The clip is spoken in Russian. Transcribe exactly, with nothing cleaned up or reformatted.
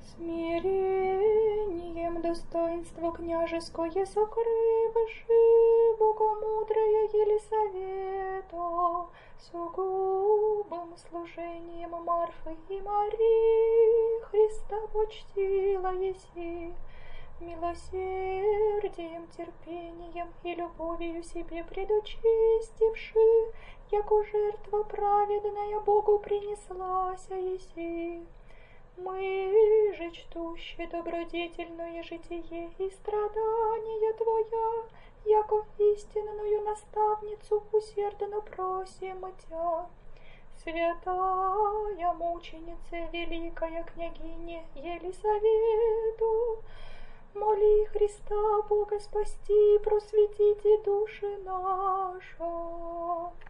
Смирением достоинство княжеское сокрывши, богомудрая Елисавета, сугубым служением Марфы и Марии Христа почтила еси, милосердием, терпением и любовью себе предучистивши, яко жертва праведная Богу принеслася еси. Мы же, чтущие добродетельное житие и страдания Твоя, яко истинную наставницу усердно просим Тя. Святая мученица, великая княгиня Елисавету, моли Христа Бога спасти, просветите души наша.